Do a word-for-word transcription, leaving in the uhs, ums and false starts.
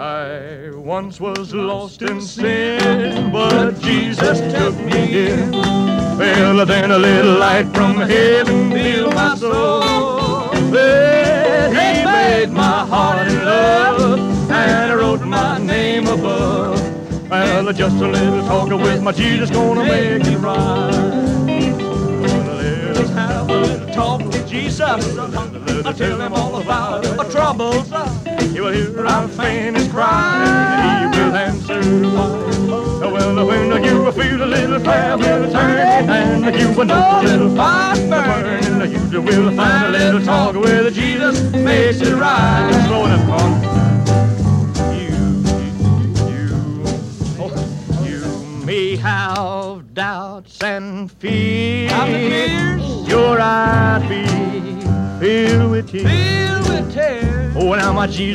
I once was lost in sin, but Jesus took me in. Well, then a little light from heaven filled my soul. Well, he made my heart in love and wrote my name above. Well, just a little talking with my Jesus gonna make it right. Let's have a little talk with Jesus. I'll tell him all about our troubles. He will hear our faintest cry, and he will answer why. Well, when you feel a little fire will turn, and you will know a little fire burning, you will find a little talk with Jesus makes it right. Slow enough, come on. You, you, oh, you may have doubts and fears. Your eyes be filled with tears. Filled with tears. Oh, now my Jesus.